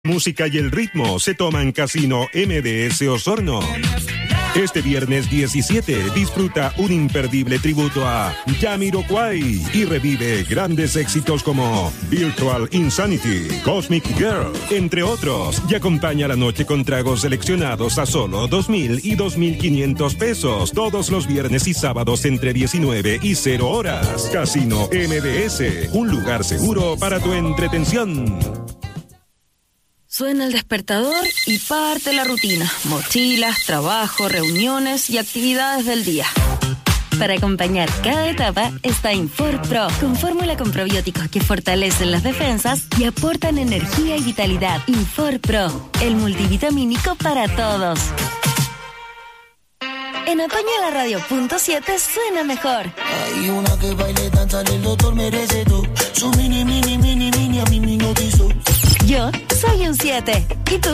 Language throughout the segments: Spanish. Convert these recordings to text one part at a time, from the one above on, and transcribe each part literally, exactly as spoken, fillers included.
Música y el ritmo se toman Casino M D S Osorno. Este viernes diecisiete disfruta un imperdible tributo a Jamiroquai y revive grandes éxitos como Virtual Insanity, Cosmic Girl, entre otros, y acompaña la noche con tragos seleccionados a solo dos mil y dos mil quinientos pesos todos los viernes y sábados entre diecinueve y cero horas. Casino M D S, un lugar seguro para tu entretención. Suena el despertador y parte la rutina. Mochilas, trabajo, reuniones y actividades del día. Para acompañar cada etapa está Infor Pro, con fórmula con probióticos que fortalecen las defensas y aportan energía y vitalidad. Infor Pro, el multivitamínico para todos. En otoño la radio punto siete suena mejor. Hay una que baile, danza, el doctor merece todo. Su mini, mini, mini, mini, a mí me hipnotizó. Yo soy un siete. ¿Y tú?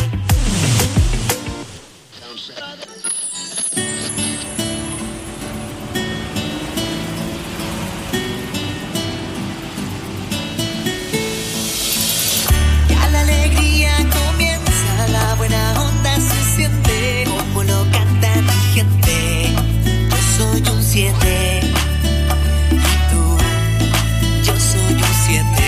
Ya la alegría comienza, la buena onda se siente, como lo canta mi gente. Yo soy un siete. ¿Y tú? Yo soy un siete.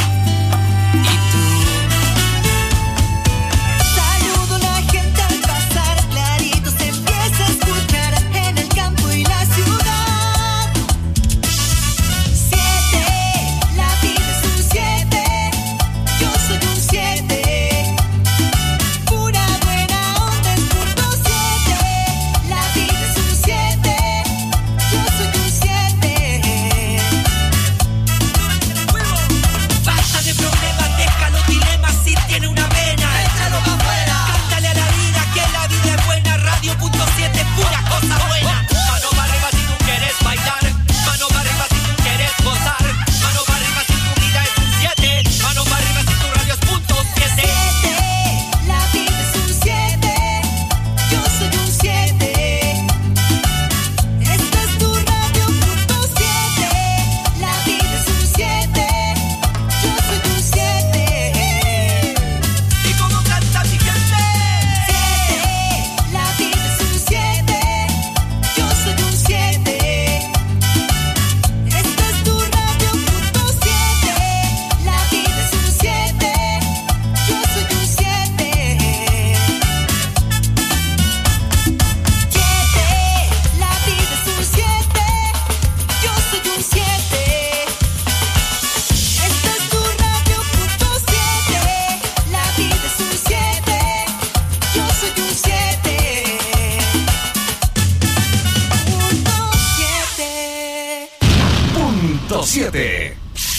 siete.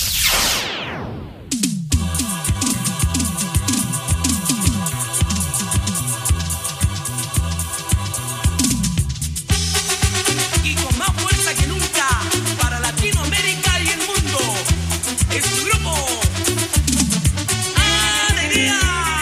Y con más fuerza que nunca para Latinoamérica y el mundo es tu grupo Alegría.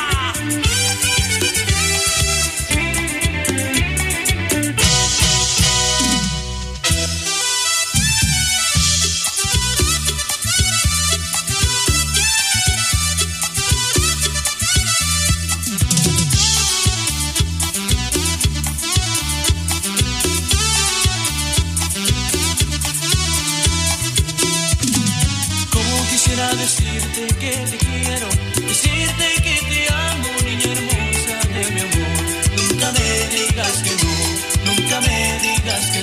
Decirte que te quiero, decirte que te amo, niña hermosa de mi amor. Nunca me digas que no, nunca me digas que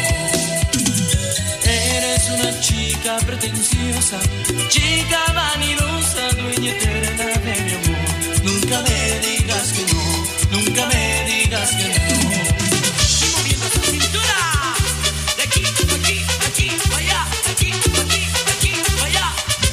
no. Eres una chica pretenciosa, chica vanidosa, dueña eterna de mi amor. Nunca me digas que no, nunca me digas que no. Y moviendo tu cintura, de aquí, aquí, aquí, allá, aquí, aquí, aquí, allá.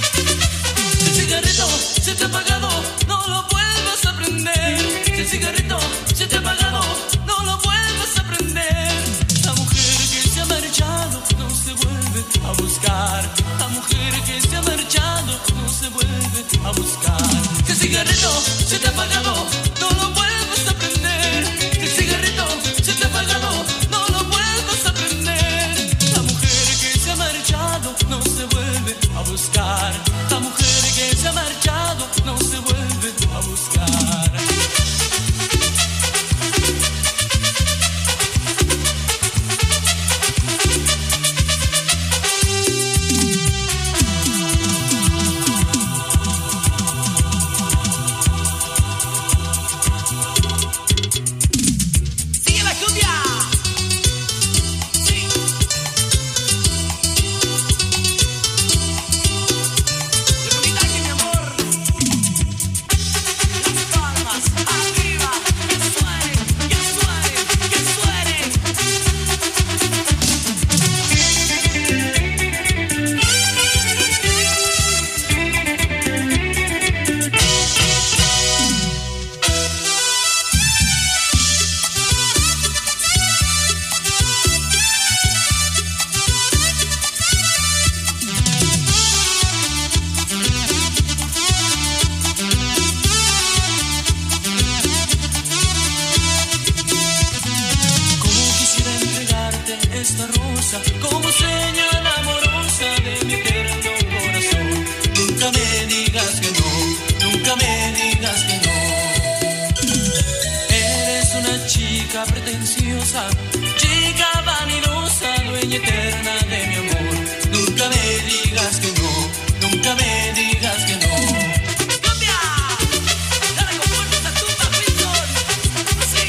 Se te ha apagado, no lo vuelvas a prender. Si el cigarrito se te ha apagado, no lo vuelvas a prender. La mujer que se ha marchado no se vuelve a buscar. La mujer que se ha marchado no se vuelve a buscar. Si el cigarrito se te ha apagado, no lo vuelvas a prender. Si el cigarrito se te ha apagado, no lo vuelvas a prender. La mujer que se ha marchado no se vuelve a buscar. La mujer que se ha marchado no se vuelve a preciosa, chica vanidosa, dueña eterna de mi amor. Nunca me digas que no, nunca me digas que no. ¡Cambia! ¡Dale con fuerza esa tumba, Wilson! ¡Así!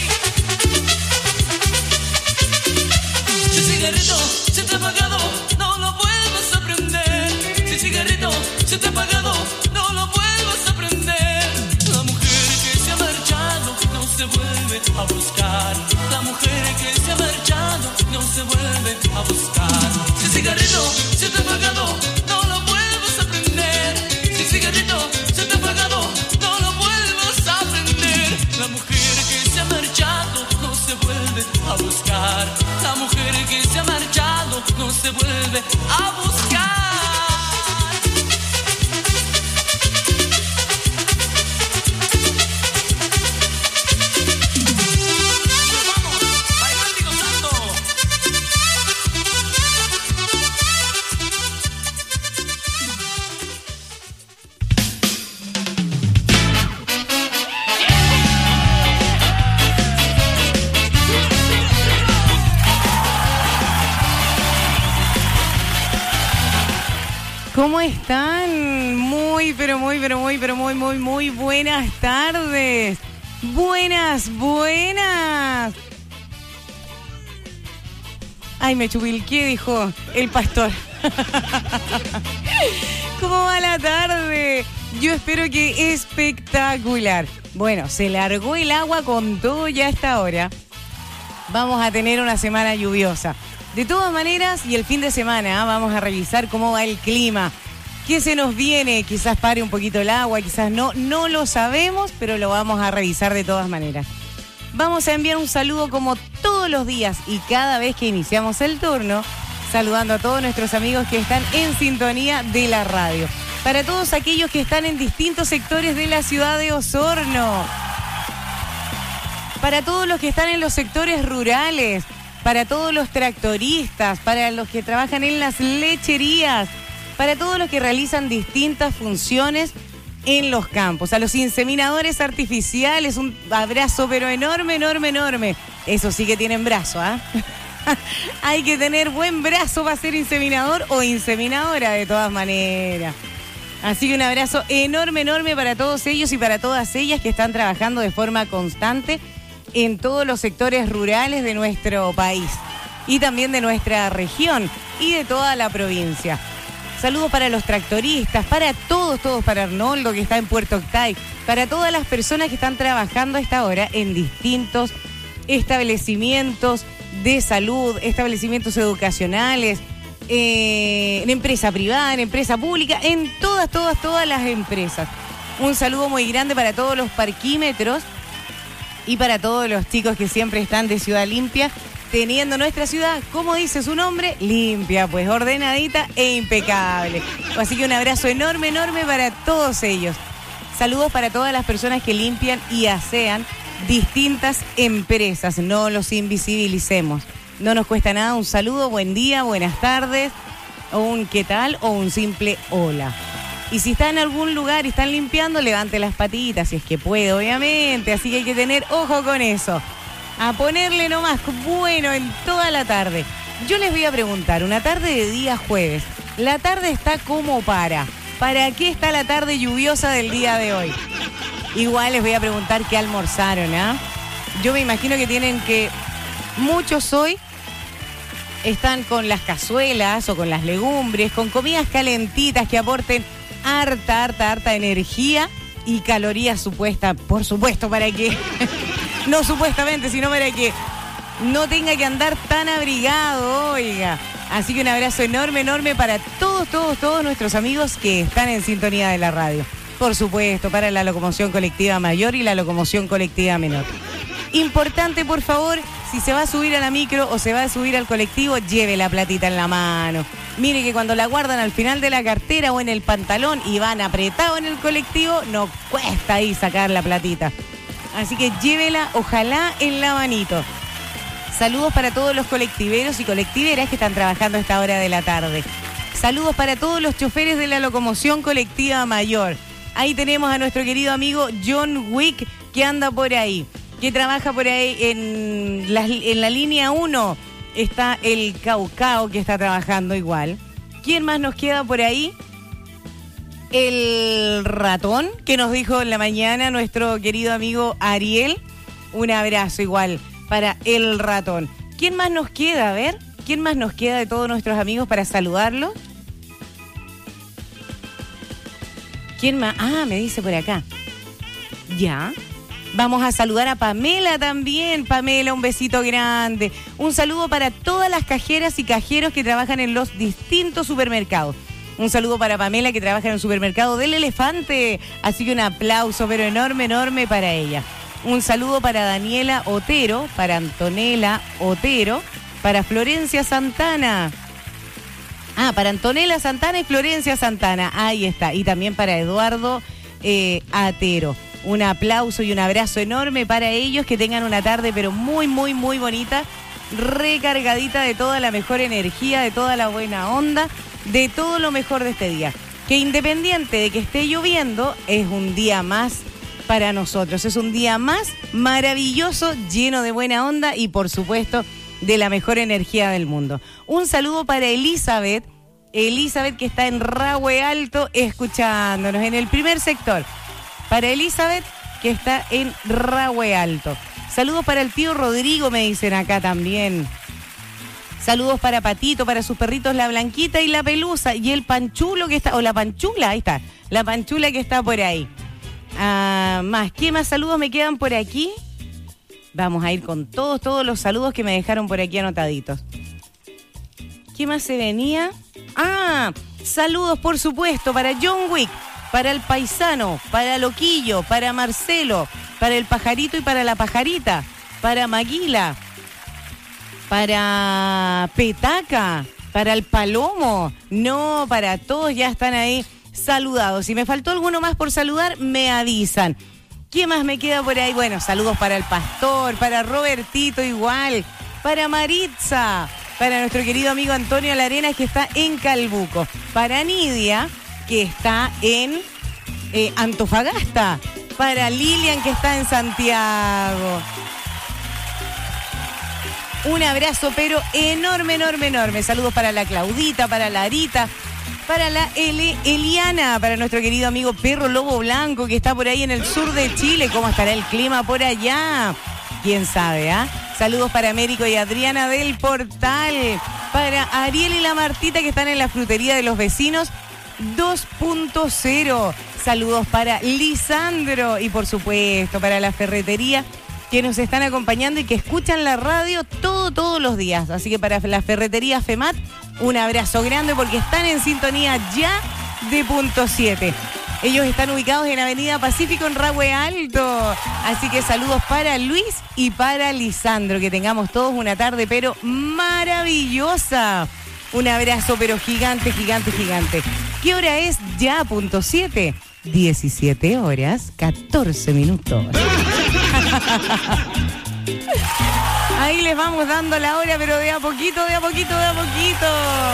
Si el cigarrito se te ha apagado, no lo vuelvas a prender. Si el cigarrito se te ha apagado, no lo vuelvas a prender. La mujer que se ha marchado no se vuelve a buscar. La mujer que se ha marchado no se vuelve a buscar. Si el cigarrito se te ha apagado, no lo vuelvas a prender. Si el cigarrito se te ha apagado, no lo vuelvas a prender. La mujer que se ha marchado no se vuelve a buscar. La mujer que se ha marchado no se vuelve a buscar. ¿Cómo están? Muy, pero muy, pero muy, pero muy, muy, muy buenas tardes. Buenas, buenas. Ay, me chubilqué, dijo el pastor. ¿Cómo va la tarde? Yo espero que espectacular. Bueno, se largó el agua con todo ya a esta hora. Vamos a tener una semana lluviosa. De todas maneras, y el fin de semana, ¿eh? Vamos a revisar cómo va el clima. ¿Qué se nos viene? Quizás pare un poquito el agua, quizás no. No lo sabemos, pero lo vamos a revisar de todas maneras. Vamos a enviar un saludo como todos los días y cada vez que iniciamos el turno, saludando a todos nuestros amigos que están en sintonía de la radio. Para todos aquellos que están en distintos sectores de la ciudad de Osorno. Para todos los que están en los sectores rurales. Para todos los tractoristas, para los que trabajan en las lecherías, para todos los que realizan distintas funciones en los campos, a los inseminadores artificiales, un abrazo pero enorme, enorme, enorme. Eso sí que tienen brazo, ¿ah? ¿eh? Hay que tener buen brazo para ser inseminador o inseminadora de todas maneras. Así que un abrazo enorme, enorme para todos ellos y para todas ellas que están trabajando de forma constante en todos los sectores rurales de nuestro país y también de nuestra región y de toda la provincia. Saludos para los tractoristas, para todos, todos, para Arnoldo que está en Puerto Octay, para todas las personas que están trabajando a esta hora en distintos establecimientos de salud, establecimientos educacionales, eh, en empresa privada, en empresa pública, en todas, todas, todas las empresas. Un saludo muy grande para todos los parquímetros y para todos los chicos que siempre están de Ciudad Limpia, teniendo nuestra ciudad, como dice su nombre, limpia, pues ordenadita e impecable. Así que un abrazo enorme, enorme para todos ellos. Saludos para todas las personas que limpian y asean distintas empresas. No los invisibilicemos. No nos cuesta nada un saludo, buen día, buenas tardes, o un qué tal, o un simple hola. Y si está en algún lugar y están limpiando, levante las patitas, si es que puede, obviamente. Así que hay que tener ojo con eso. A ponerle nomás bueno en toda la tarde. Yo les voy a preguntar, una tarde de día jueves, la tarde está como para. ¿Para qué está la tarde lluviosa del día de hoy? Igual les voy a preguntar qué almorzaron, ¿ah? ¿eh? Yo me imagino que tienen que... Muchos hoy están con las cazuelas o con las legumbres, con comidas calentitas que aporten harta, harta, harta energía y calorías supuestas, por supuesto, para que, no supuestamente, sino para que no tenga que andar tan abrigado, oiga. Así que un abrazo enorme, enorme para todos, todos, todos nuestros amigos que están en sintonía de la radio. Por supuesto, para la locomoción colectiva mayor y la locomoción colectiva menor. Importante, por favor, si se va a subir a la micro o se va a subir al colectivo, lleve la platita en la mano. Mire que cuando la guardan al final de la cartera o en el pantalón y van apretado en el colectivo, no cuesta ahí sacar la platita. Así que llévela, ojalá, en la manito. Saludos para todos los colectiveros y colectiveras que están trabajando a esta hora de la tarde. Saludos para todos los choferes de la locomoción colectiva mayor. Ahí tenemos a nuestro querido amigo John Wick que anda por ahí. que trabaja por ahí en la, en la línea uno. Está el Caucao, que está trabajando igual. ¿Quién más nos queda por ahí? El ratón, que nos dijo en la mañana nuestro querido amigo Ariel. Un abrazo igual para el ratón. ¿Quién más nos queda? A ver, ¿quién más nos queda de todos nuestros amigos para saludarlos? ¿Quién más? Ah, me dice por acá. Ya. Vamos a saludar a Pamela también. Pamela, un besito grande. Un saludo para todas las cajeras y cajeros que trabajan en los distintos supermercados. Un saludo para Pamela, que trabaja en el supermercado del Elefante. Así que un aplauso, pero enorme, enorme para ella. Un saludo para Daniela Otero, para Antonella Otero, para Florencia Santana. Ah, para Antonella Santana y Florencia Santana. Ahí está. Y también para Eduardo eh, Atero. Un aplauso y un abrazo enorme para ellos. Que tengan una tarde, pero muy, muy, muy bonita. Recargadita de toda la mejor energía, de toda la buena onda, de todo lo mejor de este día. Que independiente de que esté lloviendo, es un día más para nosotros. Es un día más maravilloso, lleno de buena onda y, por supuesto, de la mejor energía del mundo. Un saludo para Elizabeth. Elizabeth, que está en Rahue Alto, escuchándonos en el primer sector. Para Elizabeth, que está en Rahue Alto. Saludos para el tío Rodrigo, me dicen acá también. Saludos para Patito, para sus perritos la Blanquita y la Pelusa. Y el Panchulo que está, o la Panchula, ahí está. La Panchula que está por ahí. Ah, más, ¿qué más saludos me quedan por aquí? Vamos a ir con todos, todos los saludos que me dejaron por aquí anotaditos. ¿Qué más se venía? Ah, saludos por supuesto para John Wick, para el Paisano, para Loquillo, para Marcelo, para el Pajarito y para la Pajarita, para Maguila, para Petaca, para el Palomo. No, para todos ya están ahí saludados. Si me faltó alguno más por saludar, me avisan. ¿Qué más me queda por ahí? Bueno, saludos para el Pastor, para Robertito igual, para Maritza, para nuestro querido amigo Antonio Larenas, que está en Calbuco, para Nidia, que está en eh, Antofagasta, para Lilian, que está en Santiago. Un abrazo, pero enorme, enorme, enorme. Saludos para la Claudita, para la Arita, para la Ele, Eliana, para nuestro querido amigo Perro Lobo Blanco, que está por ahí en el sur de Chile. ¿Cómo estará el clima por allá? ¿Quién sabe, ah? ¿eh? Saludos para Américo y Adriana del Portal, para Ariel y la Martita, que están en la frutería de los vecinos dos punto cero. Saludos para Lisandro y, por supuesto, para la ferretería, que nos están acompañando y que escuchan la radio todo, todos los días. Así que para la ferretería FEMAT, un abrazo grande porque están en sintonía ya de punto siete. Ellos están ubicados en Avenida Pacífico en Rahue Alto. Así que saludos para Luis y para Lisandro. Que tengamos todos una tarde pero maravillosa. Un abrazo pero gigante, gigante, gigante. ¿Qué hora es ya punto siete? diecisiete horas, catorce minutos. Ahí les vamos dando la hora, pero de a poquito, de a poquito, de a poquito.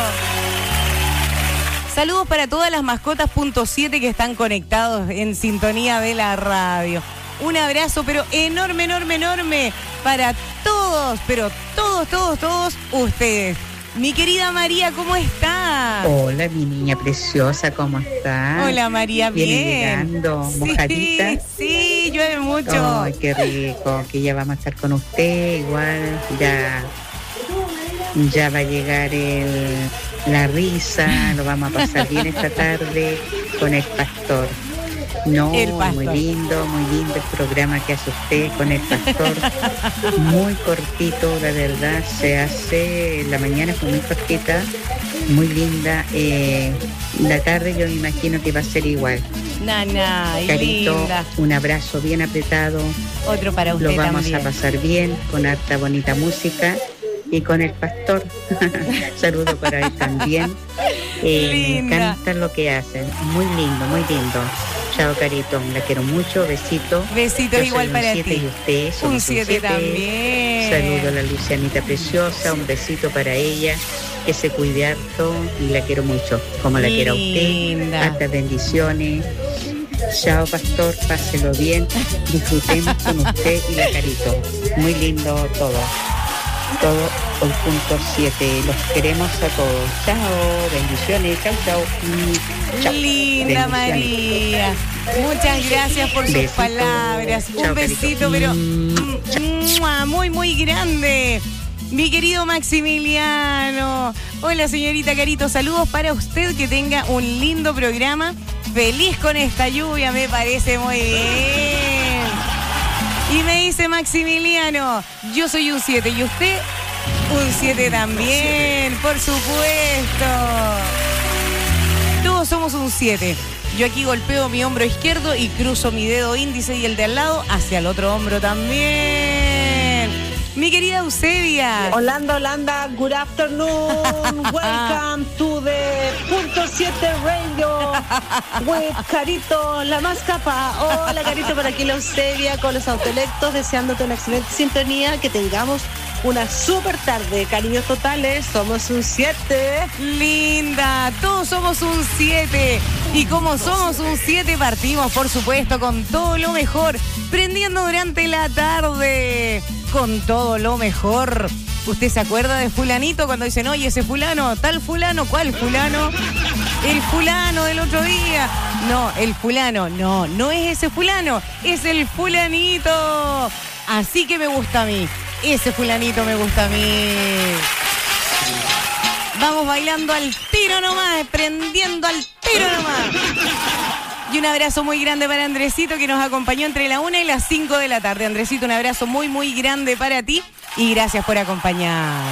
Saludos para todas las mascotas punto siete que están conectados en sintonía de la radio. Un abrazo, pero enorme, enorme, enorme para todos, pero todos, todos, todos ustedes. Mi querida María, ¿cómo está? Hola, mi niña preciosa, ¿cómo está? Hola, María, bien. ¿Viene llegando mojadita? Sí, sí, llueve mucho. Ay, qué rico, que ya vamos a estar con usted, igual, ya, ya va a llegar el, la risa, lo vamos a pasar bien esta tarde con el Pastor. No, el Pastor. Muy lindo, muy lindo el programa que hace usted con el Pastor. Muy cortito, la verdad, se hace, la mañana fue muy cortita, muy linda. Eh, la tarde yo me imagino que va a ser igual. Nana, Carito, linda. Un abrazo bien apretado. Otro para usted. Lo vamos también. a pasar bien, con harta bonita música. Y con el Pastor, saludo para él también. Eh, me encanta lo que hacen, muy lindo, muy lindo. Chao, Carito, la quiero mucho, besito. Besitos igual para siete ti. Y usted, somos un siete también. Saludo a la Lucianita preciosa, un besito para ella, que se cuide harto y la quiero mucho, como la quiero a usted. Hartas bendiciones. Chao, pastor, páselo bien. Disfrutemos con usted y la Carito. Muy lindo todo. Todo hoy punto siete. Los queremos a todos. Chao, bendiciones. Chao, chao. Mm, chao. Linda María. Muchas gracias por sus Besito. palabras. Chao, Un besito, Carito. pero Mm, ¡mua! Muy, muy grande. Mi querido Maximiliano. Hola, señorita Carito. Saludos para usted. Que tenga un lindo programa. Feliz con esta lluvia, me parece muy bien. Y me dice Maximiliano, yo soy un siete. ¿Y usted? Un siete también, por supuesto. Todos somos un siete. Yo aquí golpeo mi hombro izquierdo y cruzo mi dedo índice y el de al lado hacia el otro hombro también. Mi querida Eusebia. Holanda, Holanda, good afternoon. Welcome to the punto siete radio with Carito, la más capa. Hola, Carito, por aquí la Eusebia con los autolectos, deseándote una excelente sintonía, que tengamos una super tarde. Cariños totales, somos un siete. Linda, todos somos un siete. Y como somos un siete, partimos, por supuesto, con todo lo mejor, prendiendo durante la tarde con todo lo mejor. ¿Usted se acuerda de fulanito cuando dicen, oye, ese fulano, tal fulano? ¿Cuál fulano? El fulano del otro día. No, el fulano, no, no es ese fulano, es el fulanito. Así que me gusta a mí. Ese fulanito me gusta a mí. Vamos bailando al tiro nomás, prendiendo al tiro nomás. Y un abrazo muy grande para Andresito, que nos acompañó entre la una y las cinco de la tarde. Andresito, un abrazo muy, muy grande para ti y gracias por acompañarnos.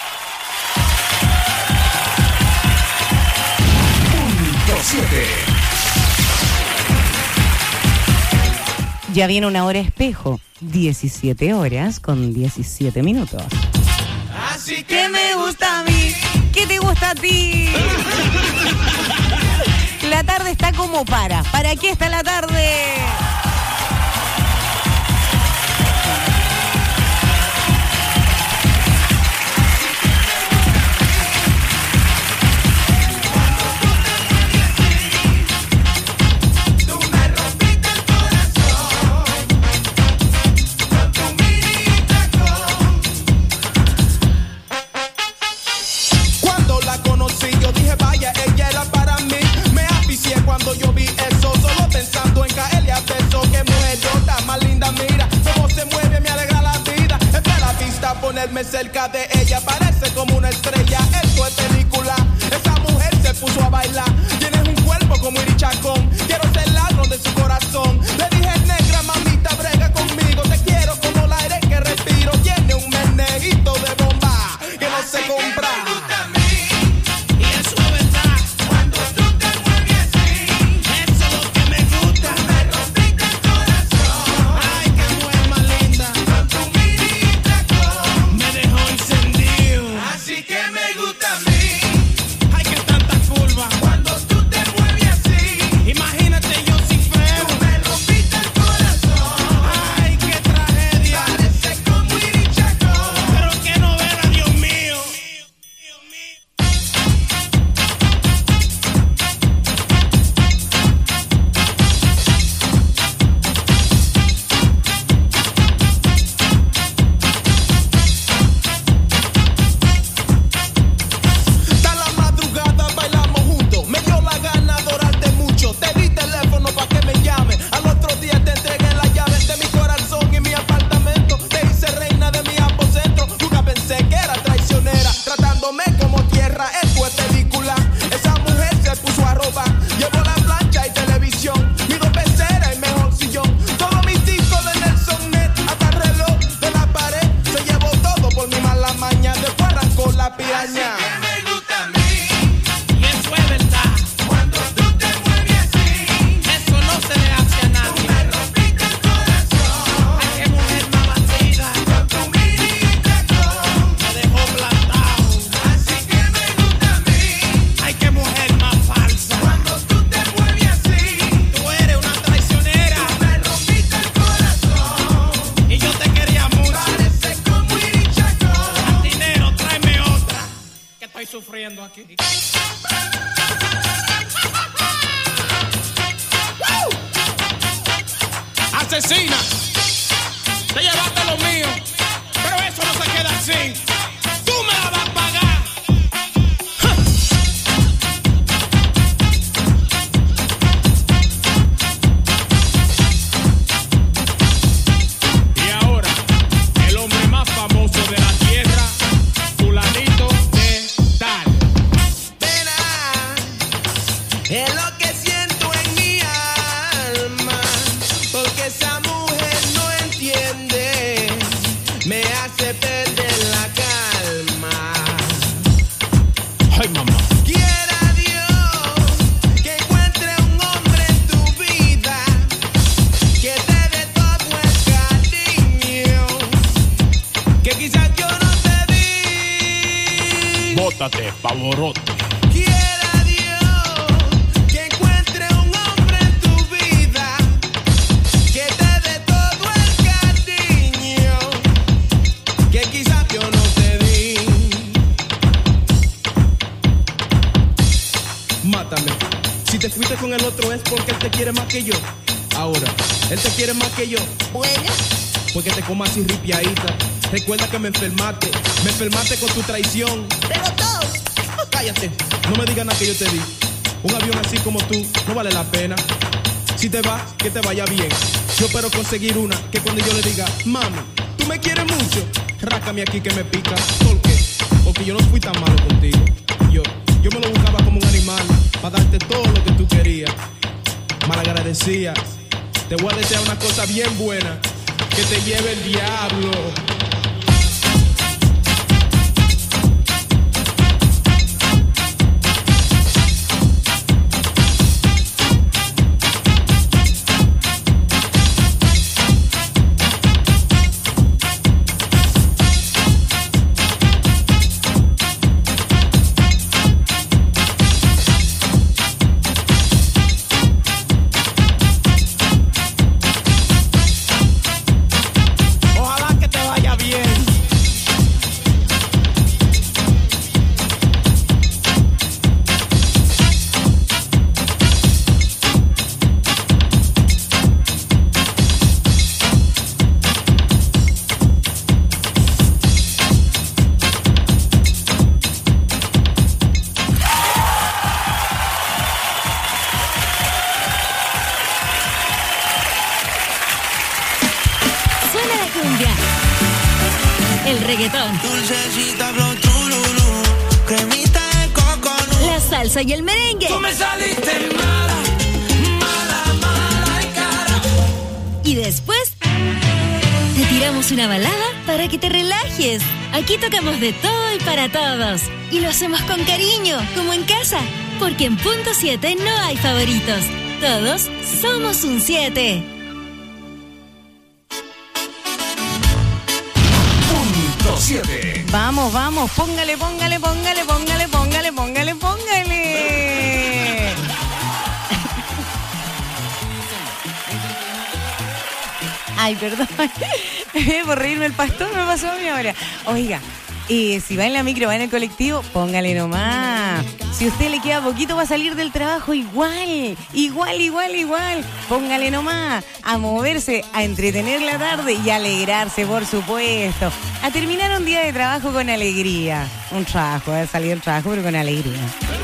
Punto siete. Ya viene una hora espejo, diecisiete horas con diecisiete minutos. Así ¿Qué me gusta a mí? ¿Qué te gusta a ti? La tarde está como para. ¿Para qué está la tarde? Cuando la conocí yo dije vaya, ella era para mí. Me aficié cuando yo vi eso, solo pensando en caerle a beso. Que mujer llora, más linda, mira cómo se mueve, me alegra la vida. Es de la vista ponerme cerca de ella, parece como una estrella. Esto es película, esa mujer se puso a bailar. Tienes un cuerpo como Iri Chacón, quiero ser ladrón de su corazón. Le dije negra, mamita, brega conmigo, te quiero como el aire que respiro. Tiene un menejito de bomba que no se compra. sufriendo aquí. asesina. Te llevaste lo mío, pero eso no se queda así. Tú me la vas a pagar. Y ahora, el hombre más famoso de la tierra, fulanito de tal. Verá, es lo que siento en mi alma, porque esa mujer no entiende, me hace perder la calma. Ay, mamá. Quiera Dios que encuentre un hombre en tu vida que te dé todo el cariño que quizás yo no te di. Bótate, pavorote. Quiera Dios que encuentre un hombre en tu vida que te dé todo el cariño que quizás yo no te di. Mátame. Si te fuiste con el otro es porque él te quiere más que yo. Ahora, él te quiere más que yo. Bueno, Porque te comas así ripiadita. Recuerda que me enfermaste. Me enfermaste con tu traición. pero todos. Cállate. No me digas nada que yo te di. Un avión así como tú no vale la pena. Si te vas, que te vaya bien. Yo espero conseguir una que cuando yo le diga, mami, tú me quieres mucho, rácame aquí que me pica. ¿Por qué? Porque yo no fui tan malo contigo. Yo, yo me lo buscaba como un animal para darte todo lo que tú querías. Malagradecida. Te voy a desear una cosa bien buena. Que te lleve el diablo. Ojalá que te vaya bien. Suena la cumbia, el reggaetón, Dulcecita, flow, trululú, cremita de coconut. la salsa y el merengue. Tú me saliste mala, mala, mala y cara. Y después te tiramos una balada para que te relajes. Aquí tocamos de todo y para todos. Y lo hacemos con cariño, como en casa. Porque en Punto siete no hay favoritos. Todos somos un siete. Punto siete. Vamos, vamos, póngale, póngale, póngale, póngale, póngale, póngale, póngale. Ay, perdón. Por reírme el pastor me pasó a mí ahora. Oiga, eh, si va en la micro, va en el colectivo, póngale nomás. Si a usted le queda poquito para salir del trabajo, igual, igual, igual, igual. Póngale nomás a moverse, a entretener la tarde y a alegrarse, por supuesto. A terminar un día de trabajo con alegría. Un trabajo, a salir del trabajo, pero con alegría.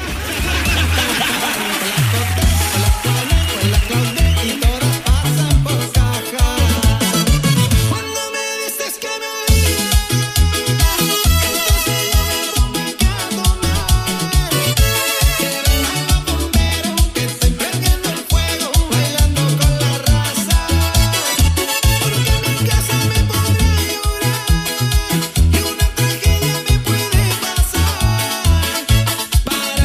Cuando me dices que me olvidas, entonces yo me pongo a tomar. Que venga el bombero, que estoy prendiendo el fuego, bailando con la raza. Porque en mi casa me pone a llorar y una tragedia me puede pasar. Para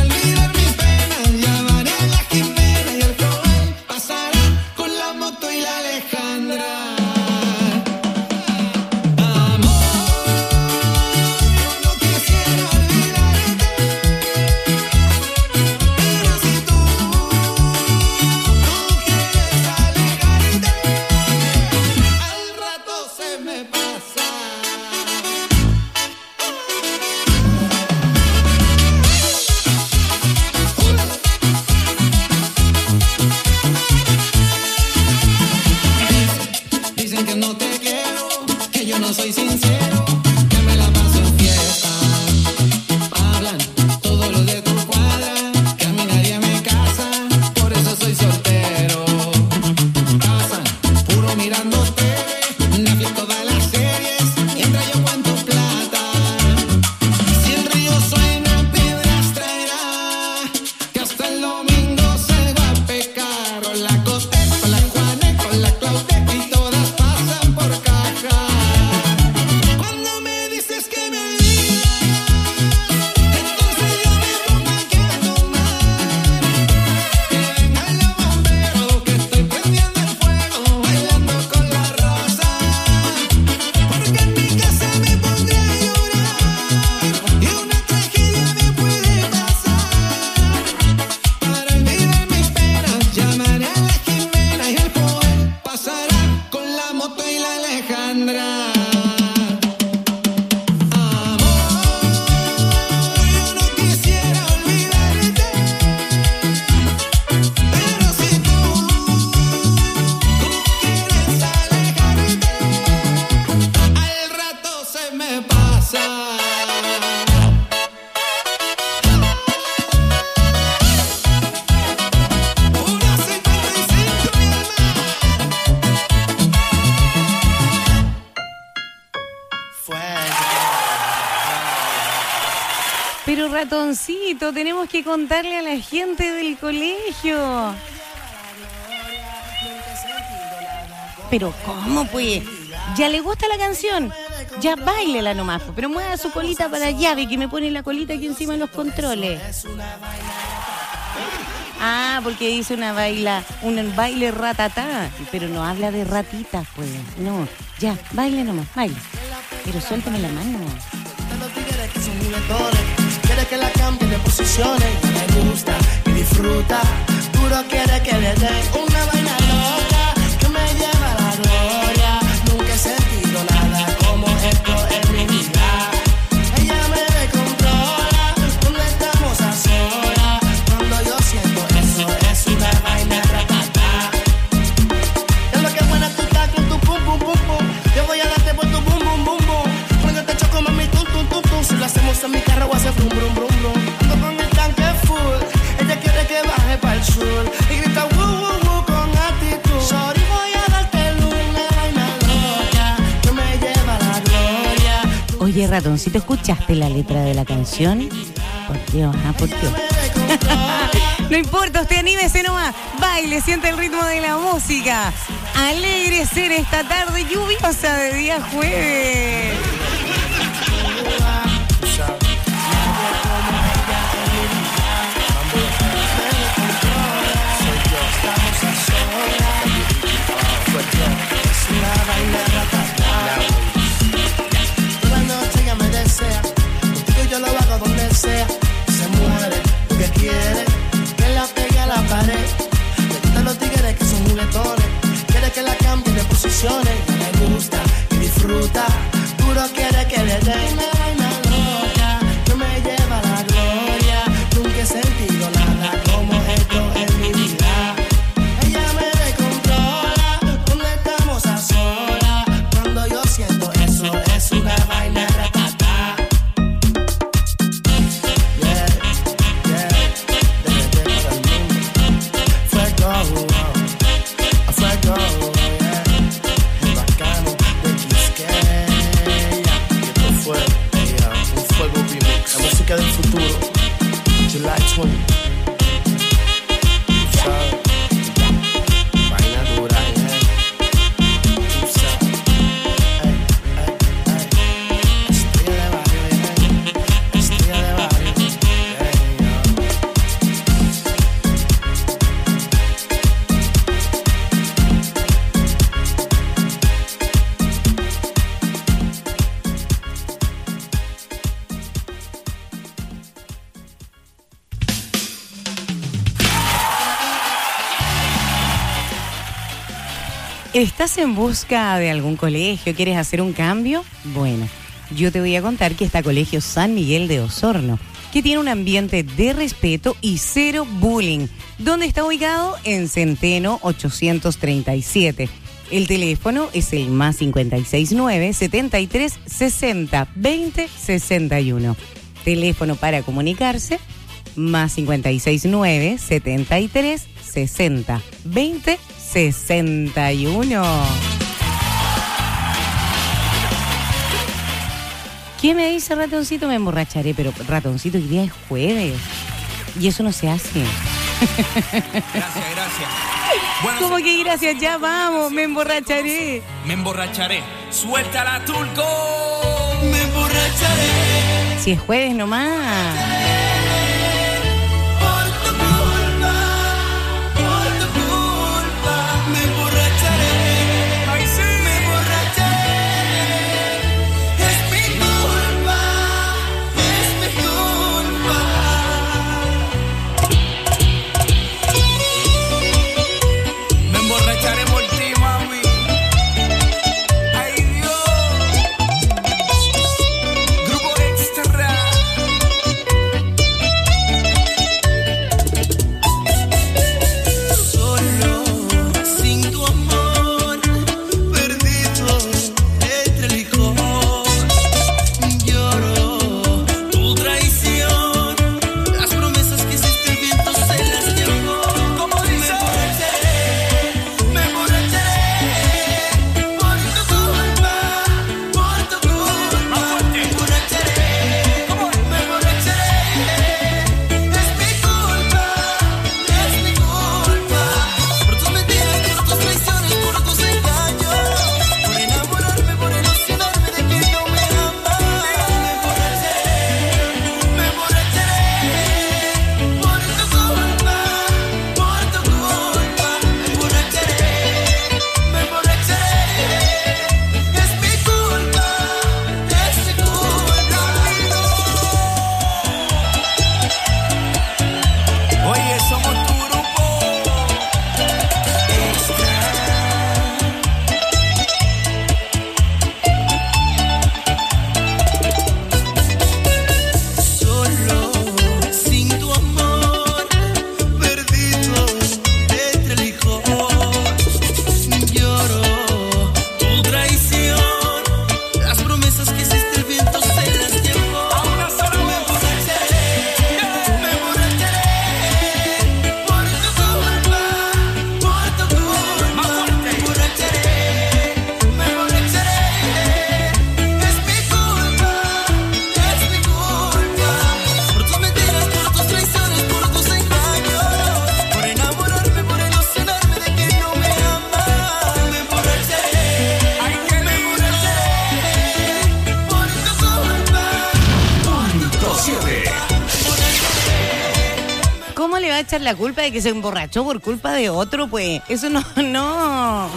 dicen que no te quiero, que yo no soy sincero, que me la paso en fiesta. Hablan todo lo de tu cuadra, que a mí nadie me casa, por eso soy soltero. Pasan puro mirando T V, Netflix todas las series, mientras yo cuento plata. Si el río suena, piedras traerá, que hasta el domingo se va a pecar. Con la Cote, con la Juane, con la Claude y todas pasan por caja. Cuando me dices que me olvidas, entonces yo me pongo aquí a tomar. Que vengan los bomberos, que estoy prendiendo el fuego, bailando con la rosa. Porque en mi casa me pondré a llorar y una tragedia me puede pasar. Para olvidar mis penas, llamaré a la Jimena y el Joel pasará con la moto y la Alejandra. Amor, yo no quisiera olvidarte, pero si tú, tú quieres alejarte, al rato se me pasa. Una cincuenta y cinco, mi hermano. Pero ratoncito, tenemos que contarle a la gente del colegio. Pero ¿cómo pues? ¿Ya le gusta la canción? Ya báilela nomás, po, pero mueva su colita para allá, ve que me pone la colita aquí encima de los controles. Ah, porque dice una baila, un baile ratatá, pero no habla de ratitas, pues. No, ya, baile nomás, baile. Pero suéltame la mano. Los tigres que son juguetones, quiere que la cambie de posiciones, le gusta y disfruta, duro quiere que le dé una vaina loca que me lleva a la gloria. Nunca he sentido nada como esto en mi vida. Ella me controla cuando estamos a solas, cuando yo siento eso es una vaina ratata. Es lo que buena tú estás con tu pum pum pum pum, yo voy a darte por tu bum bum bum bum. Cuando te choco mami tum tum tum tum, si lo hacemos en mi carro hace brum brum brum brum. Ando con el tanque full, ella quiere que baje para el sur y grita woo woo woo con actitud. Sorry, voy a darte una vaina loca que me lleva a la gloria. Oye, ratoncito, ¿escuchaste la letra de la canción? Por Dios, ah, por Dios. No importa, usted anímese nomás, baile, siente el ritmo de la música. Alégrese en esta tarde lluviosa de día jueves. Es una vaina ratata. Toda la noche ella me desea, contigo yo lo hago donde sea. Se muere, lo que quiere, que la pegue a la pared. Le gustan los tigres que son juguetones, quiere que la cambie de posiciones. Le gusta y disfruta, duro quiere que le dé una vaina loca que me lleva a la gloria. Nunca he sentido nada como esto en mi vida. Ella me controla cuando estamos a solas, cuando yo siento eso es una vaina ratata. Yeah, yeah, desde para el mundo. Fuego, a fuego, yeah. El bacano de Quisqueya. Y esto fue yeah, un fuego remix. La música del futuro, July twentieth. ¿Sabes? Vaina dura, yeah. Tú sabes. Ey, ey, ey. Estrella de barrio, yeah. Estrella de barrio, yeah, ¿Estás en busca de algún colegio? ¿Quieres hacer un cambio? Bueno, yo te voy a contar que está Colegio San Miguel de Osorno, que tiene un ambiente de respeto y cero bullying. ¿Dónde está ubicado? En Centeno ochocientos treinta y siete. El teléfono es el más cincuenta y seis nueve, setenta y tres, sesenta, veinte, sesenta y uno. Teléfono para comunicarse, más cincuenta y seis nueve, setenta y tres, sesenta, veinte, sesenta y uno. ¿Qué me dice ratoncito? Me emborracharé, pero ratoncito, hoy día es jueves. Y eso no se hace. Gracias, gracias. Bueno, ¿Cómo se- que gracias? Ya vamos, me emborracharé. Me emborracharé. Suéltala, Turco. Me emborracharé. Si es jueves nomás. Por tu culpa, por tu culpa, me emborracharé. Ay, sí. Me emborracharé. Es mi culpa, es mi culpa. Me emborracharé por ti, mami. Ay, Dios. Grupo Extra. Solo, sin tu amor, perdido entre el licor. Lloro tu traición, las promesas que hiciste el viento se las llevó. Como dice, me emborracharé por tu culpa, por tu culpa. Me emborracharé, me emborracharé. Es mi culpa, es mi culpa. Por tus mentiras, por tus traiciones, por tus engaños. Por enamorarme, por ilusionarme de que no me amas. Me emborracharé, me emborracharé. Por tu culpa, por tu culpa. Me emborracharé, me emborracharé. Es mi culpa, es mi culpa. Oye, somos tu grupo Extra. Solo, sin tu amor, perdido entre el licor. Lloro tu traición, las promesas que hiciste el viento se las llevó. Me emborracharé, me emborracharé. Por tu culpa, por tu culpa. Me emborracharé, me emborracharé. Es mi culpa, es mi culpa. Por tus mentiras, por tus traiciones, por tus engaños. Por enamorarme, por ilusionarme de que no me amas. Me emborracharé, me emborracharé. Por tu culpa, por tu culpa. ¿Cómo le va a echar la culpa de que se emborrachó por culpa de otro? Pues eso no, no.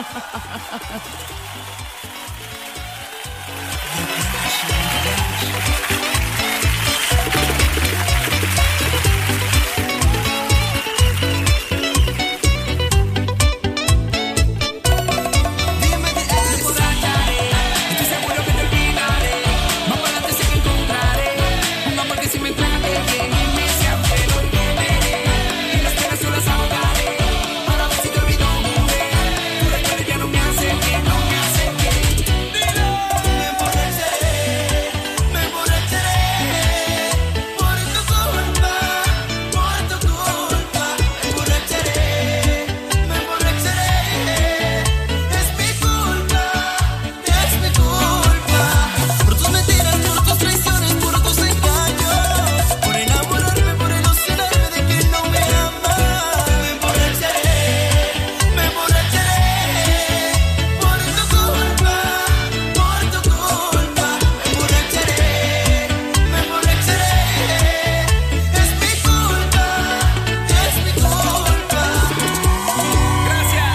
Dime de eso. Estoy seguro que te olvidaré. Más para adelante sé que encontraré un amor que si me trate bien y me sea fiel, hoy beberé y las penas yo las ahogaré. Para ver si te olvido, mujer. Tu recuerdo ya no me hace bien, no me hace bien. Dilo. Me emborracharé, me emborracharé. Por tu culpa, por tu culpa. Me emborracharé, me emborracharé. Es mi culpa, es mi culpa. Por tus mentiras, por tus traiciones, por tus engaños. Por enamorarme, por ilusionarme de que no me amas. Me emborracharé, me emborracharé. Por tu culpa, por tu culpa. Me emborracharé, me emborracharé. Es mi culpa, es mi culpa. Gracias.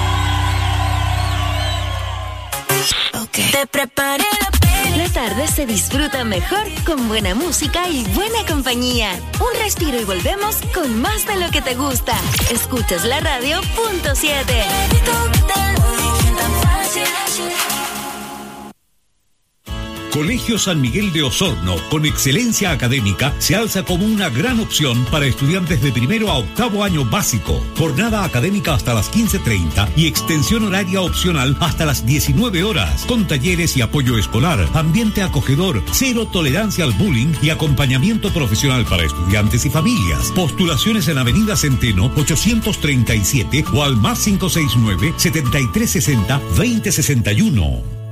Te preparé la peli. La tarde se disfruta mejor con buena música y buena compañía. Un respiro y volvemos con más de lo que te gusta. Escuchas la radio punto siete. Colegio San Miguel de Osorno, con excelencia académica, se alza como una gran opción para estudiantes de primero a octavo año básico. Jornada académica hasta las quince treinta y extensión horaria opcional hasta las diecinueve horas, con talleres y apoyo escolar, ambiente acogedor, cero tolerancia al bullying y acompañamiento profesional para estudiantes y familias. Postulaciones en Avenida Centeno ochocientos treinta y siete o al más cinco seis nueve, setenta y tres sesenta, veinte sesenta y uno.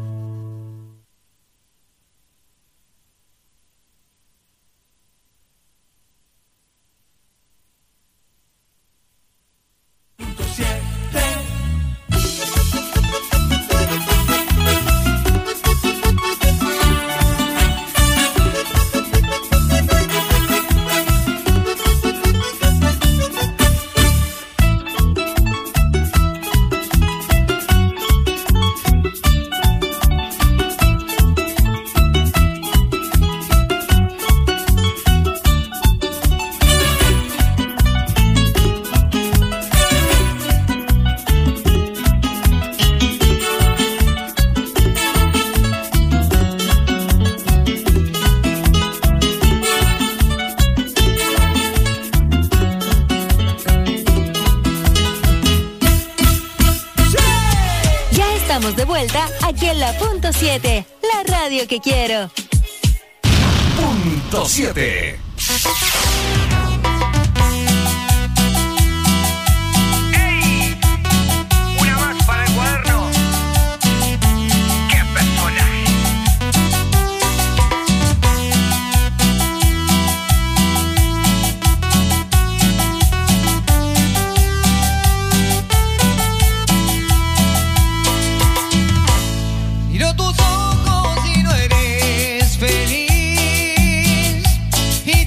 De vuelta aquí en la Punto siete, la radio que quiero. Punto siete. ¡Ey! Una más para el cuaderno. ¡Qué personaje! Miro tus ojos y no eres feliz. Y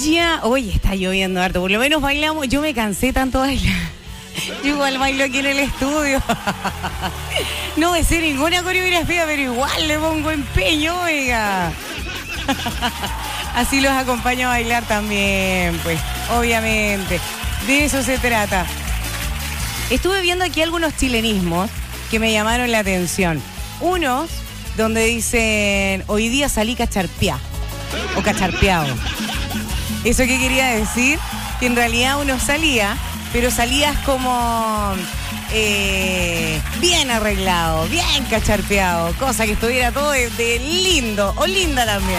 Ya, hoy está lloviendo harto, por lo menos bailamos. Yo me cansé tanto de bailar. Yo igual bailo aquí en el estudio. No me sé ninguna coreografía, pero igual le pongo empeño, oiga. Así los acompaño a bailar también, pues, obviamente. De eso se trata. Estuve viendo aquí algunos chilenismos que me llamaron la atención. Unos donde dicen, hoy día salí cacharpeá o cacharpeado. ¿Eso qué quería decir? Que en realidad uno salía, pero salías como eh, bien arreglado, bien cacharpeado, cosa que estuviera todo de, de lindo o linda también.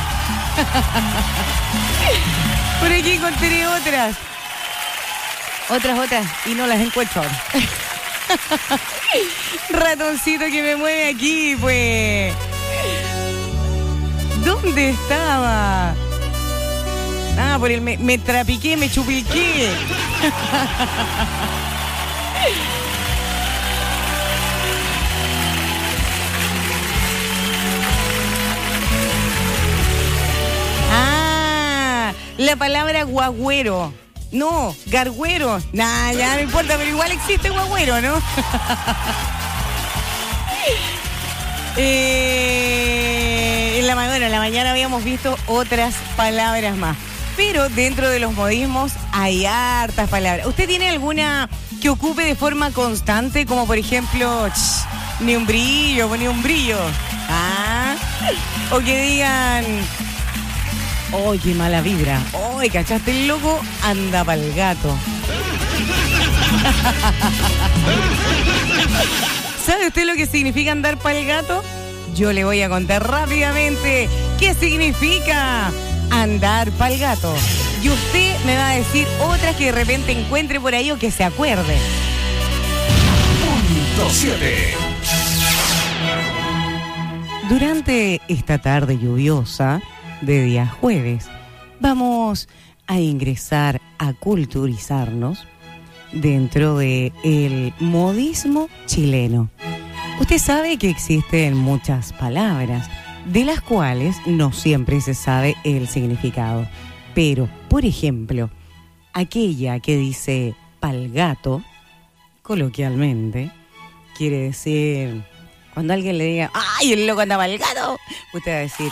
Por aquí encontré otras. Otras, otras, y no las encuentro ahora. Ratoncito que me mueve aquí, pues. ¿Dónde estaba? Ah, por el me, me trapiqué, me chupilqué. Ah, la palabra guagüero. No, gargüero. Nah, ya no importa, pero igual existe guagüero, ¿no? eh, en la, bueno, en la mañana habíamos visto otras palabras más. Pero dentro de los modismos hay hartas palabras. ¿Usted tiene alguna que ocupe de forma constante? Como por ejemplo, ch, ni un brillo, ni un brillo. Ah, o que digan... ¡Ay, qué mala vibra! ¡Ay, cachaste el loco! Anda pa'l gato. ¿Sabe usted lo que significa andar pa'l gato? Yo le voy a contar rápidamente qué significa andar pa'l gato. Y usted me va a decir otras que de repente encuentre por ahí o que se acuerde. Punto siete. Durante esta tarde lluviosa de día jueves, vamos a ingresar a culturizarnos dentro de el modismo chileno. Usted sabe que existen muchas palabras, de las cuales no siempre se sabe el significado. Pero, por ejemplo, aquella que dice pa'l gato, coloquialmente, quiere decir, cuando alguien le diga, ¡ay, el loco anda pa'l gato!, usted va a decir...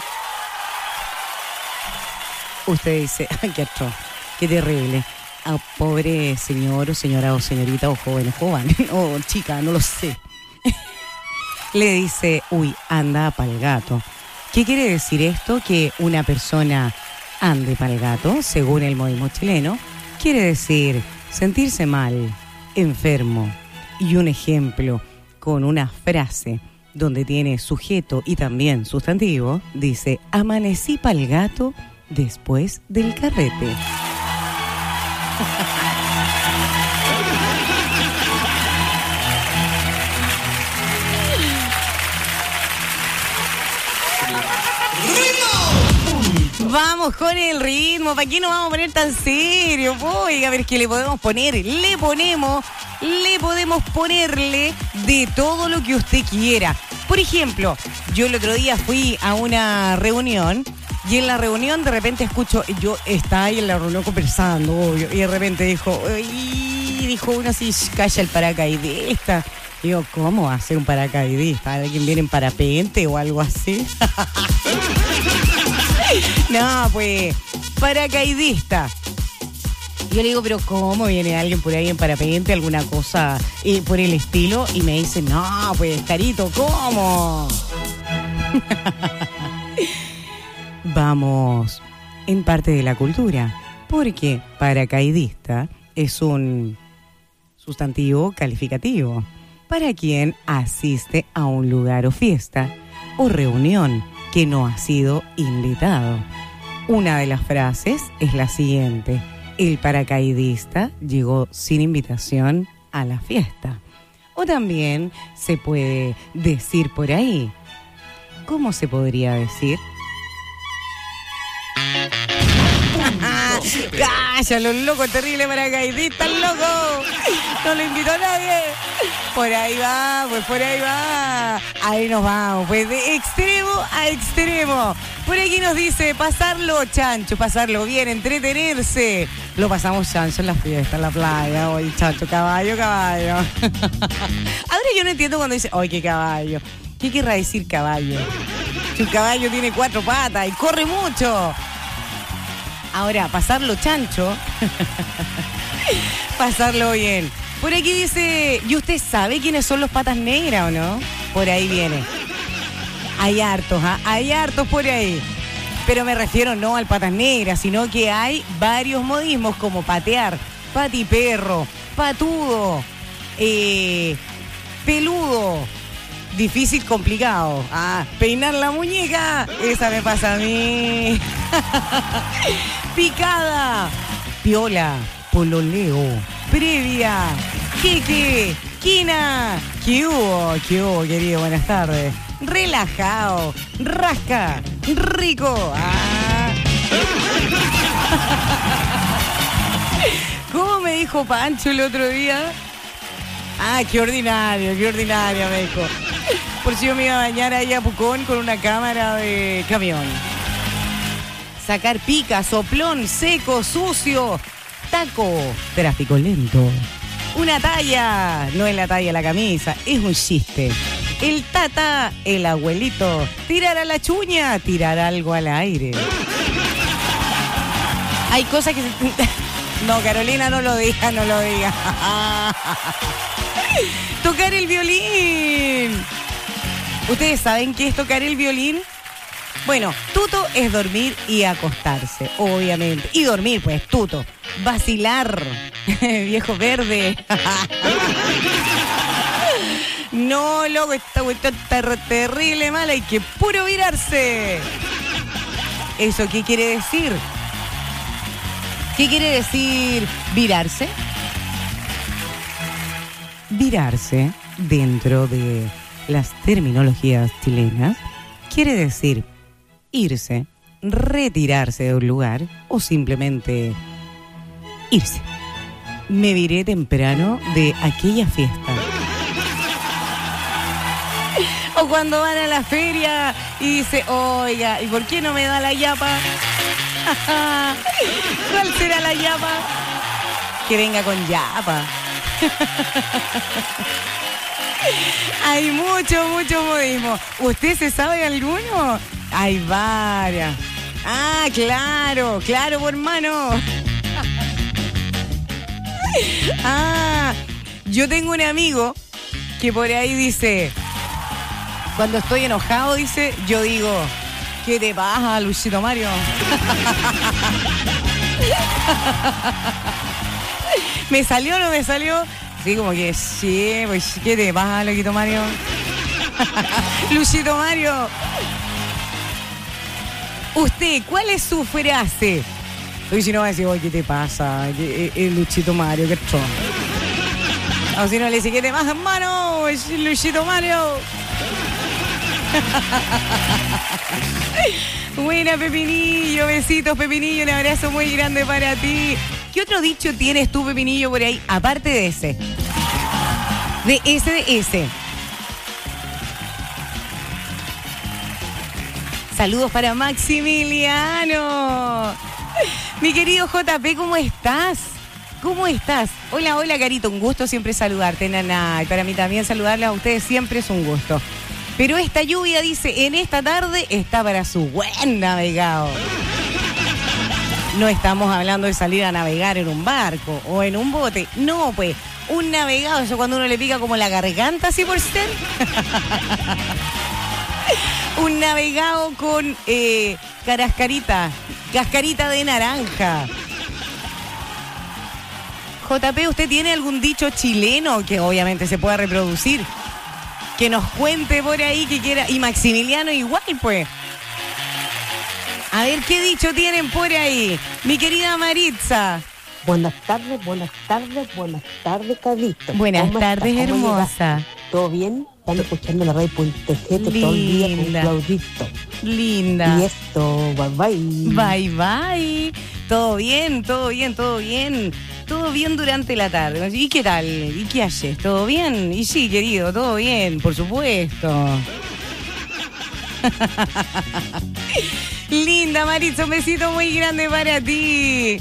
Usted dice, ay, qué atroz, qué terrible. Ah, pobre señor o señora o señorita o joven o joven o chica, no lo sé. Le dice, uy, anda pa'l gato. ¿Qué quiere decir esto? Que una persona ande pa'l gato, según el modismo chileno, quiere decir sentirse mal, enfermo. Y un ejemplo con una frase donde tiene sujeto y también sustantivo, dice, amanecí pa'l gato después del carrete. Vamos con el ritmo. ¿Para qué nos vamos a poner tan serios? Oiga, a ver qué le podemos poner. Le ponemos, le podemos ponerle de todo lo que usted quiera. Por ejemplo, yo el otro día fui a una reunión y en la reunión de repente escucho, yo estaba ahí en la reunión conversando, obvio, y de repente dijo, y dijo uno así, calla el paracaidista. Y yo, ¿cómo hacer un paracaidista? ¿Alguien viene en parapente o algo así? No, pues, paracaidista. Yo le digo, pero ¿cómo viene alguien por ahí en parapente, alguna cosa eh, por el estilo? Y me dice, no, pues, carito, ¿cómo? Vamos en parte de la cultura, porque paracaidista es un sustantivo calificativo para quien asiste a un lugar o fiesta o reunión que no ha sido invitado. Una de las frases es la siguiente: el paracaidista llegó sin invitación a la fiesta. O también se puede decir por ahí. ¿Cómo se podría decir? ¡Calla, los locos, terrible paracaidista, loco! No lo invitó a nadie. Por ahí va, pues por ahí va. Ahí nos vamos, pues de extremo a extremo. Por aquí nos dice, pasarlo chancho, pasarlo bien, entretenerse. Lo pasamos chancho en la fiesta, en la playa, hoy chancho, caballo, caballo. Ahora yo no entiendo cuando dice, ¡ay, qué caballo! ¿Qué querrá decir caballo? Si un caballo tiene cuatro patas y corre mucho. Ahora, pasarlo chancho, pasarlo bien. Por aquí dice, ¿y usted sabe quiénes son los patas negras o no? Por ahí viene. Hay hartos, ¿ah? Hay hartos por ahí. Pero me refiero no al patas negras, sino que hay varios modismos como patear, patiperro, patudo, eh, peludo, difícil, complicado. Ah, peinar la muñeca, esa me pasa a mí. Picada, piola, pololeo, previa, jeque, quina. ¿Qué hubo? ¿Qué hubo, querido? Buenas tardes. Relajado, rasca, rico. Ah. ¿Cómo me dijo Pancho el otro día? Ah, qué ordinario, qué ordinario, me dijo. Por si yo me iba a bañar ahí a Pucón con una cámara de camión. Sacar pica, soplón, seco, sucio, taco, tráfico lento. Una talla, no es la talla de la camisa, es un chiste. El tata, el abuelito, tirar a la chuña, tirar algo al aire. Hay cosas que... No, Carolina, no lo diga, no lo diga. Tocar el violín. ¿Ustedes saben qué es tocar el violín? Bueno, tuto es dormir y acostarse, obviamente. Y dormir, pues, tuto. Vacilar, viejo verde. No, loco, esta cuestión está terrible, mala, hay que puro virarse. ¿Eso qué quiere decir? ¿Qué quiere decir virarse? Virarse, dentro de las terminologías chilenas, quiere decir irse, retirarse de un lugar o simplemente irse. Me viré temprano de aquella fiesta. O cuando van a la feria y dice, oiga, ¿y por qué no me da la yapa? ¿Cuál será la yapa? Que venga con yapa. Hay mucho, mucho modismo. ¿Usted se sabe alguno? Hay varias. Ah, claro, claro, por hermano. Ah, yo tengo un amigo que por ahí dice, cuando estoy enojado, dice, yo digo, ¿qué te pasa, Luisito Mario? ¿Me salió o no me salió? Sí, como que sí, pues, ¿qué te pasa, Luisito Mario? Luisito Mario. Usted, ¿cuál es su frase? Hoy si no va a decir, oye, ¿qué te pasa? El Luchito Mario, ¿qué tron? O si no le dice, ¿qué te pasa, hermano? Luchito Mario. Buena, Pepinillo, besitos, Pepinillo, un abrazo muy grande para ti. ¿Qué otro dicho tienes tú, Pepinillo, por ahí? Aparte de ese. De ese, de ese. Saludos para Maximiliano. Mi querido J P, ¿cómo estás? ¿Cómo estás? Hola, hola, Carito, un gusto siempre saludarte, nana. Y para mí también saludarles a ustedes siempre es un gusto. Pero esta lluvia, dice, en esta tarde está para su buen navegado. No estamos hablando de salir a navegar en un barco o en un bote. No, pues, un navegado, eso cuando uno le pica como la garganta, así por ser. Un navegado con eh, carascarita, cascarita de naranja. J P, ¿usted tiene algún dicho chileno que obviamente se pueda reproducir? Que nos cuente por ahí que quiera. Y Maximiliano igual, pues. A ver qué dicho tienen por ahí. Mi querida Maritza. Buenas tardes, buenas tardes, buenas tardes, Carlito. Buenas tardes, hermosa. ¿Todo bien? Están escuchando la radio Punto G todo el día con Claudito. Linda. Y esto, bye bye. Bye bye. Todo bien, todo bien, todo bien. Todo bien durante la tarde. ¿Y qué tal? ¿Y qué haces? ¿Todo bien? Y sí, querido, todo bien, por supuesto. Linda, Maritza, un besito muy grande para ti.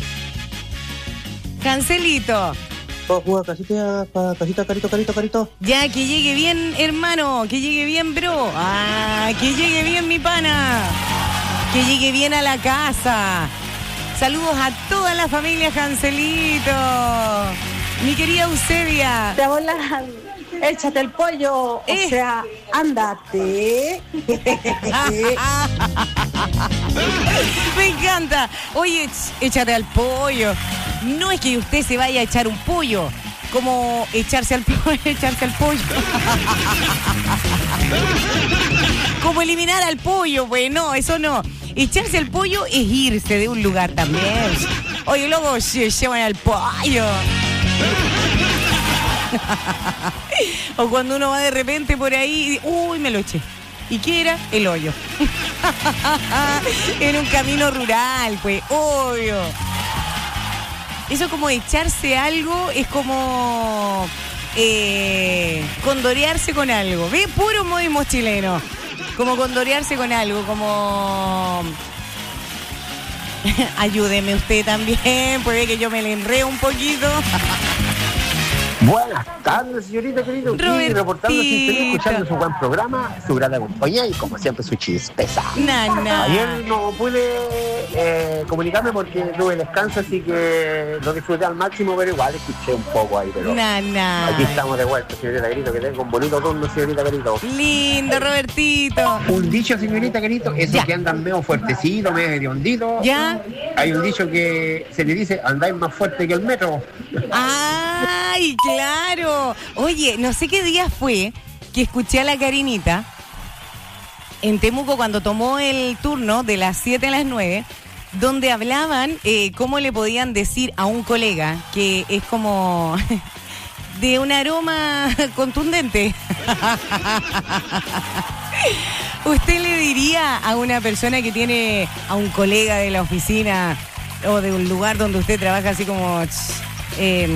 Cancelito. Oh, juega casita, pa- casita, carito, carito, carito. Ya, que llegue bien, hermano. Que llegue bien, bro. Ah, que llegue bien, mi pana. Que llegue bien a la casa. Saludos a toda la familia Cancelito. Mi querida Eusebia. Te volas, échate el pollo, Eh. o sea, ándate. Me encanta. Oye, ch- échate al pollo. No es que usted se vaya a echar un pollo, como echarse al pollo, echarse al pollo. Como eliminar al pollo, pues no, eso no. Echarse al pollo es irse de un lugar también. Oye, luego se llevan al pollo. O cuando uno va de repente por ahí, uy, me lo eché. ¿Y qué era? El hoyo. En un camino rural, pues, obvio. Eso como echarse algo, es como eh, condorearse con algo. ¿Ve? Puro modismo chileno. Como condorearse con algo, como... Ayúdeme usted también, puede que yo me le enreo un poquito. Buenas tardes, señorita querido. Aquí reportando sintonía, escuchando su buen programa, su gran compañía y como siempre su chispeza. Na, na. Ayer no pude eh, comunicarme porque tuve descanso, así que lo disfruté al máximo, pero igual escuché un poco ahí. Pero Na, na. aquí estamos de vuelta, señorita querido, que tenga un bonito turno, señorita querido. Lindo, Robertito. Un dicho, señorita querido, esos que andan medio fuertecitos, medio hedionditos. ¿Ya? Hay un dicho que se le dice, andáis más fuerte que el metro. ¡Ay, claro! Oye, no sé qué día fue que escuché a la Karinita en Temuco cuando tomó el turno de las siete a las nueve, donde hablaban eh, cómo le podían decir a un colega que es como de un aroma contundente. ¿Usted le diría a una persona que tiene a un colega de la oficina o de un lugar donde usted trabaja así como... Eh,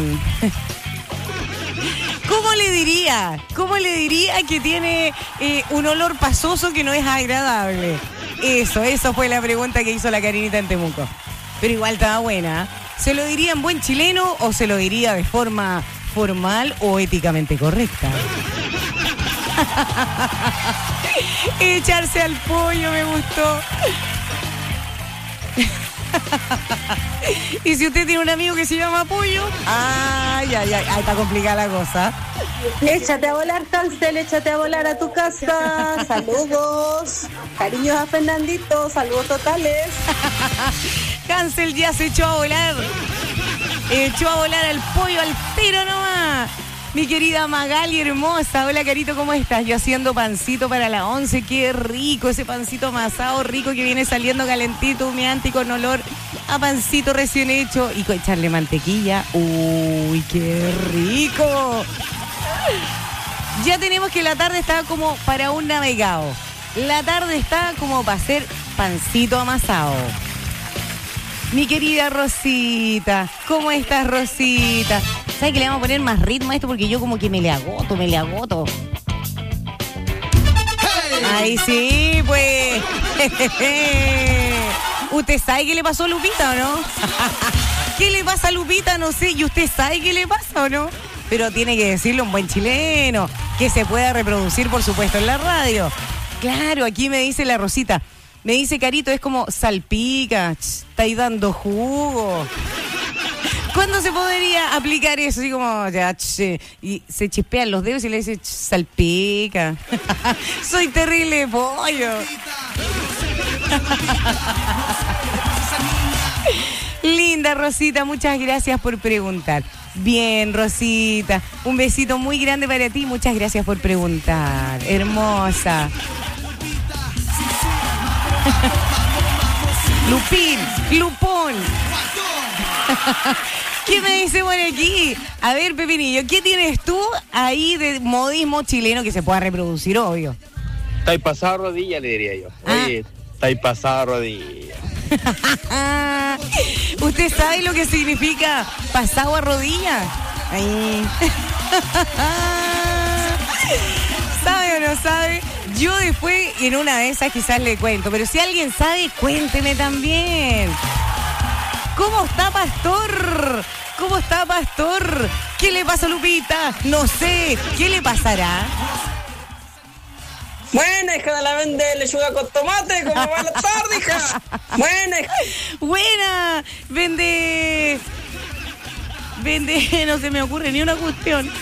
¿Cómo le diría? ¿Cómo le diría que tiene eh, un olor pasoso que no es agradable? Eso, eso fue la pregunta que hizo la Karinita en Temuco. Pero igual estaba buena. ¿Se lo diría en buen chileno o se lo diría de forma formal o éticamente correcta? Echarse al pollo me gustó. Y si usted tiene un amigo que se llama Pollo, ay, ay, ay, ay, está complicada la cosa. Échate a volar, Cancel, échate a volar a tu casa. Saludos. Cariños a Fernandito, saludos totales. Cancel ya se echó a volar. Echó a volar al pollo al tiro nomás. Mi querida Magali hermosa. Hola, Carito, ¿cómo estás? Yo haciendo pancito para la once. Qué rico ese pancito amasado, rico que viene saliendo calentito, humeante y con olor a pancito recién hecho. Y con echarle mantequilla. Uy, qué rico. Ya tenemos que la tarde está como para un navegado. La tarde está como para hacer pancito amasado. Mi querida Rosita, ¿cómo estás, Rosita? ¿Sabes que le vamos a poner más ritmo a esto? Porque yo como que me le agoto, me le agoto. Ay, sí, pues. ¿Usted sabe qué le pasó a Lupita o no? ¿Qué le pasa a Lupita? No sé. ¿Y usted sabe qué le pasa o no? Pero tiene que decirlo un buen chileno, que se pueda reproducir, por supuesto, en la radio. Claro, aquí me dice la Rosita. Me dice, Carito, es como salpica, ch, está ahí dando jugo. ¿Cuándo se podría aplicar eso? Así como, ya, ch, y se chispean los dedos y le dice, ch, salpica. Soy terrible pollo. Linda, Rosita, muchas gracias por preguntar. Bien, Rosita, un besito muy grande para ti, muchas gracias por preguntar. Hermosa. Lupín, Lupón. ¿Qué me dice por aquí? A ver, Pepinillo, ¿qué tienes tú ahí de modismo chileno que se pueda reproducir, obvio? Estáis pasado rodilla, le diría yo. Oye, estáis pasado rodilla. ¿Usted sabe lo que significa pasado a rodilla? Ahí. sabe o no sabe, yo después en una de esas quizás le cuento, pero si alguien sabe, cuénteme también. ¿Cómo está Pastor? ¿Cómo está Pastor? ¿Qué le pasa a Lupita? No sé, ¿qué le pasará? Buena, hija de la vende lechuga con tomate, ¿cómo va la tarde, hija? Buena, hija. Buena, vende... Vende, no se me ocurre ni una cuestión.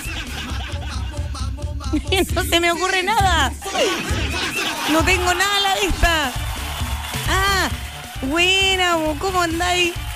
No se me ocurre nada. No tengo nada a la vista. Ah, buena, ¿cómo andáis?